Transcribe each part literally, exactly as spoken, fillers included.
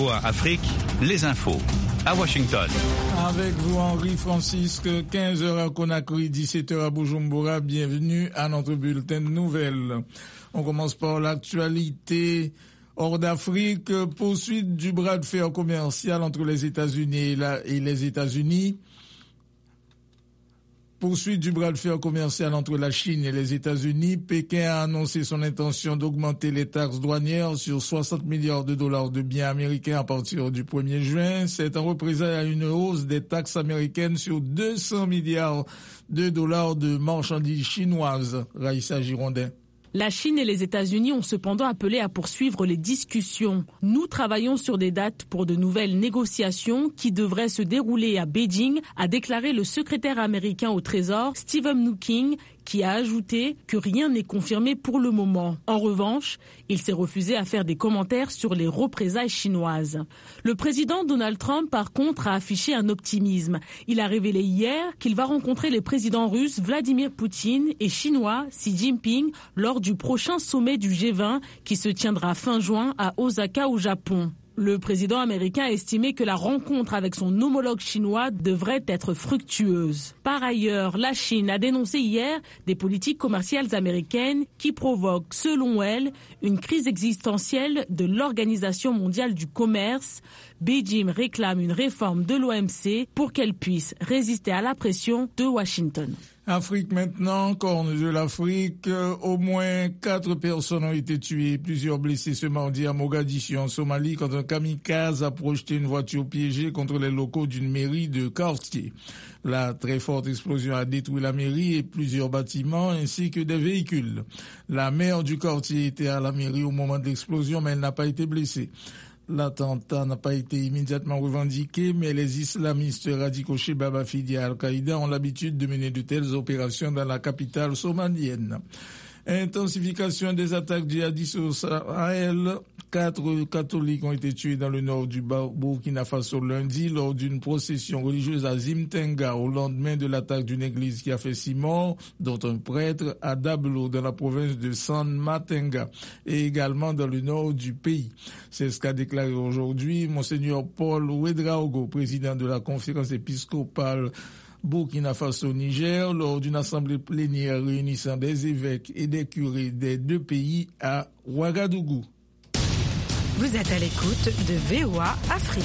V O A Afrique, les infos. À Washington. Avec vous, Henri Francisque, quinze heures à Conakry, dix-sept heures à Bujumbura. Bienvenue à notre bulletin de nouvelles. On commence par l'actualité. Hors d'Afrique, poursuite du bras de fer commercial entre les États-Unis et, la, et les États-Unis. Poursuite du bras de fer commercial entre la Chine et les États-Unis. Pékin a annoncé son intention d'augmenter les taxes douanières sur soixante milliards de dollars de biens américains à partir du premier juin. C'est en représailles à une hausse des taxes américaines sur deux cents milliards de dollars de marchandises chinoises. Raïssa Girondin. La Chine et les États-Unis ont cependant appelé à poursuivre les discussions. Nous travaillons sur des dates pour de nouvelles négociations qui devraient se dérouler à Beijing, a déclaré le secrétaire américain au Trésor, Steven Mnuchin, qui a ajouté que rien n'est confirmé pour le moment. En revanche, il s'est refusé à faire des commentaires sur les représailles chinoises. Le président Donald Trump, par contre, a affiché un optimisme. Il a révélé hier qu'il va rencontrer les présidents russes Vladimir Poutine et chinois Xi Jinping lors du prochain sommet du G vingt qui se tiendra fin juin à Osaka au Japon. Le président américain a estimé que la rencontre avec son homologue chinois devrait être fructueuse. Par ailleurs, la Chine a dénoncé hier des politiques commerciales américaines qui provoquent, selon elle, une crise existentielle de l'Organisation mondiale du commerce. Beijing réclame une réforme de l'O M C pour qu'elle puisse résister à la pression de Washington. Afrique maintenant, corne de l'Afrique. Au moins quatre personnes ont été tuées, plusieurs blessés ce mardi à Mogadiscio en Somalie quand un kamikaze a projeté une voiture piégée contre les locaux d'une mairie de quartier. La très forte explosion a détruit la mairie et plusieurs bâtiments ainsi que des véhicules. La maire du quartier était à la mairie au moment de l'explosion mais elle n'a pas été blessée. L'attentat n'a pas été immédiatement revendiqué, mais les islamistes radicaux Shebab affiliés à Al-Qaïda ont l'habitude de mener de telles opérations dans la capitale somalienne. Intensification des attaques djihadistes au Sahel. Quatre catholiques ont été tués dans le nord du Burkina Faso lundi lors d'une procession religieuse à Zimtenga au lendemain de l'attaque d'une église qui a fait six morts, dont un prêtre à Dablo dans la province de San Matenga et également dans le nord du pays. C'est ce qu'a déclaré aujourd'hui Monseigneur Paul Ouedraogo, président de la conférence épiscopale Burkina Faso-Niger, lors d'une assemblée plénière réunissant des évêques et des curés des deux pays à Ouagadougou. Vous êtes à l'écoute de V O A Afrique.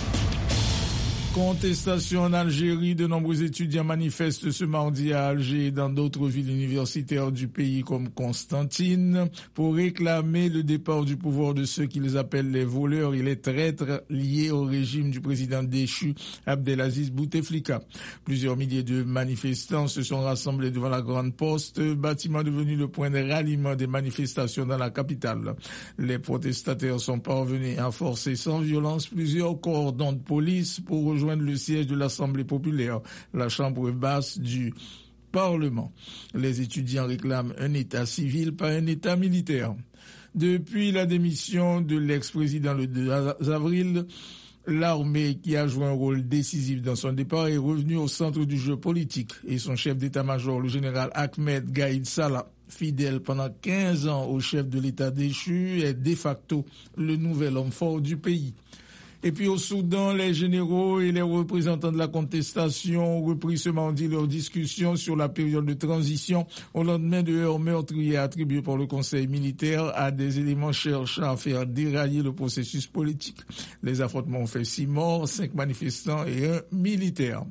Contestation en Algérie, de nombreux étudiants manifestent ce mardi à Alger et dans d'autres villes universitaires du pays comme Constantine pour réclamer le départ du pouvoir de ceux qu'ils appellent les voleurs et les traîtres liés au régime du président déchu Abdelaziz Bouteflika. Plusieurs milliers de manifestants se sont rassemblés devant la Grande Poste, bâtiment devenu le point de ralliement des manifestations dans la capitale. Les protestataires sont parvenus à forcer sans violence plusieurs cordons de police pour rejoindre le siège de l'Assemblée populaire, la chambre basse du Parlement. Les étudiants réclament un État civil, pas un État militaire. Depuis la démission de l'ex-président le deux avril, l'armée, qui a joué un rôle décisif dans son départ, est revenue au centre du jeu politique et son chef d'état-major, le général Ahmed Gaïd Salah, fidèle pendant quinze ans au chef de l'État déchu, est de facto le nouvel homme fort du pays. Et puis au Soudan, les généraux et les représentants de la contestation ont repris ce mardi leur discussion sur la période de transition au lendemain de heurts meurtriers attribués par le Conseil militaire à des éléments cherchant à faire dérailler le processus politique. Les affrontements ont fait six morts, cinq manifestants et un militaire.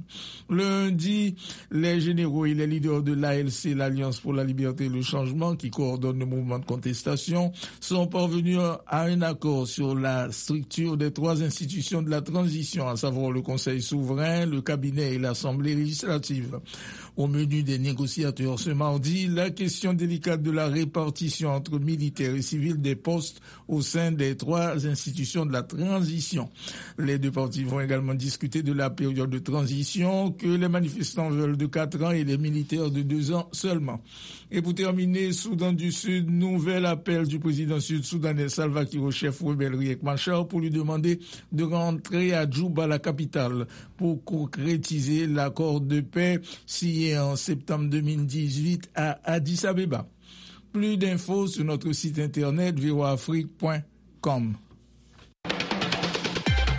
Lundi, les généraux et les leaders de l'A L C, l'Alliance pour la liberté et le changement, qui coordonne le mouvement de contestation, sont parvenus à un accord sur la structure des trois institutions de la transition, à savoir le Conseil souverain, le cabinet et l'Assemblée législative. Au menu des négociateurs ce mardi, la question délicate de la répartition entre militaires et civils des postes au sein des trois institutions de la transition. Les deux parties vont également discuter de la période de transition que les manifestants veulent de quatre ans et les militaires de deux ans seulement. Et pour terminer, Soudan du Sud, nouvel appel du président sud-soudanais Salva Kiir au chef rebelle Riek Machar pour lui demander de rentrer à Djouba, la capitale, pour concrétiser l'accord de paix signé en septembre deux mille dix-huit à Addis Abeba. Plus d'infos sur notre site internet v o a afrique point com.